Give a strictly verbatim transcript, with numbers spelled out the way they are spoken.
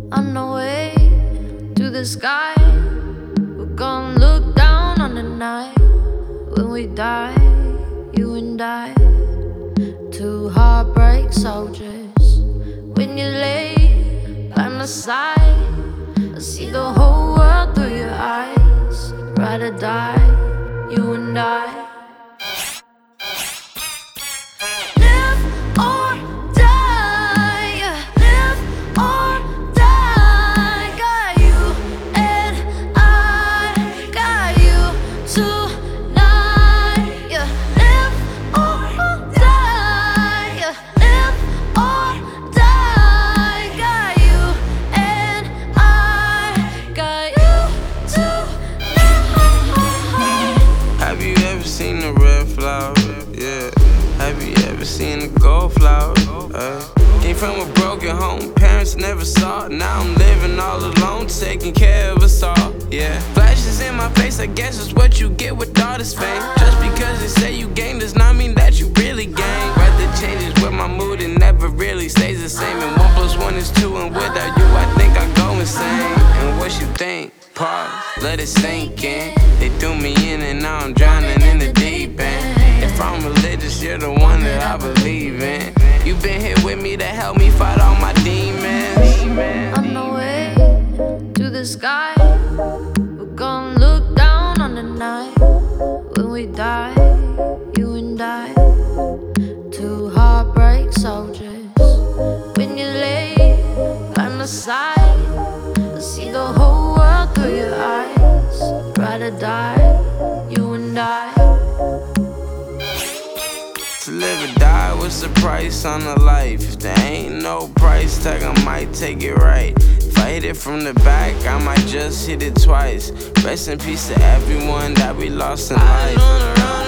On the way to the sky, we're gonna look down on the night when we die, you and I. Two heartbreak soldiers. When you lay by my side, I see the whole world through your eyes. Ride or die, you and I. Seen the red flower, yeah. Have you ever seen the gold flower? Uh, came from a broken home, parents never saw. Now I'm living all alone, taking care of us all, yeah. Flashes in my face, I guess is what you get with all this fame. Just because they say you gain does not mean that you really gain. Weather changes with my mood, it never really stays the same. And one plus one is two, and without you I think I go insane. And what you think? Pause, let it sink in. They threw me in and now I'm drowning in the deep end. If I'm religious, you're the one that I believe in. You've been here with me to help me fight all my demons. On the way to the sky, we're gonna look down on the night when we die, you and I. Two heartbreak soldiers. When you lay by my side, I see the whole world through your eyes. Ride or die, you and I. To live or die, what's the price on a life? If there ain't no price tag, I might take it right. If I hit it from the back, I might just hit it twice. Rest in peace to everyone that we lost in life.